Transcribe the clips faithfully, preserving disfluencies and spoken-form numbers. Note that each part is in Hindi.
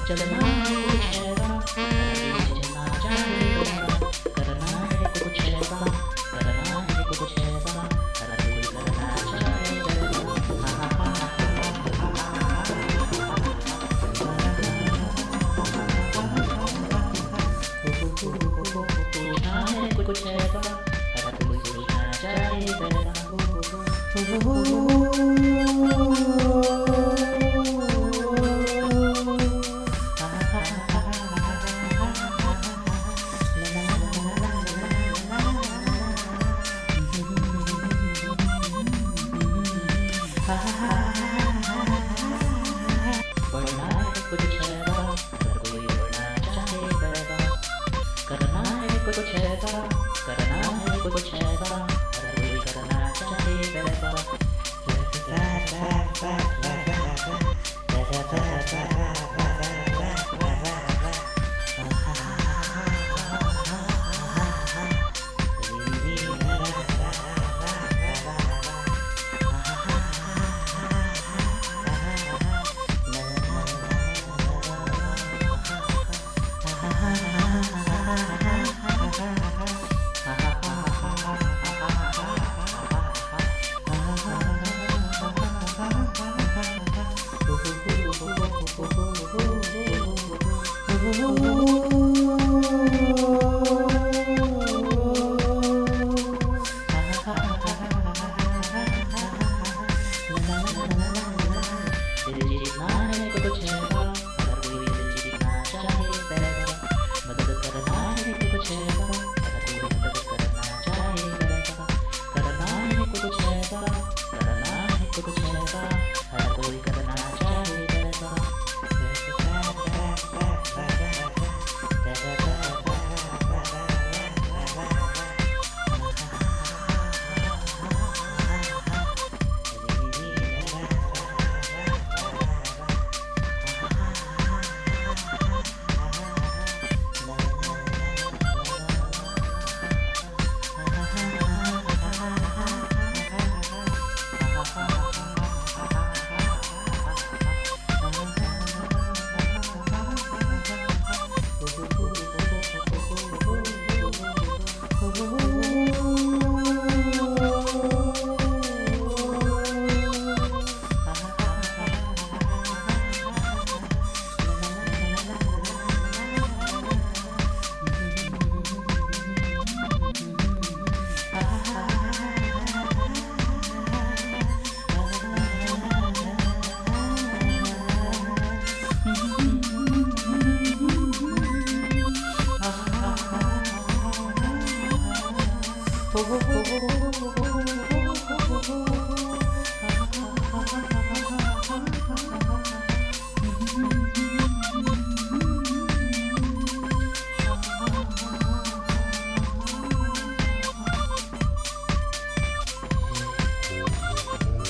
चलना है कुछ ऐसा चलना चाहे करना है कुछ ऐसा करना है कुछ ऐसा हर कोई करना चाहे सोचना है कुछ ऐसा हर कोई सोचना चाहे बढ़ना है कुछ ऐसा हर कोई बढ़ना चाहे वैसा करना है कुछ ऐसा करना है कुछ ऐसा हर कोई करना चाहे वैसा जीतना है कुछ ऐसा हर कोई जीतना चाहे वैसा मदद करना है कुछ ऐसा हर कोई मदद करना चाहे वैसा करना है कुछ ऐसा करना है कुछ ऐसा हर कोई करना चाहे वैसा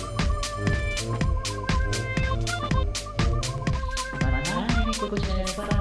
कुछ ऐसा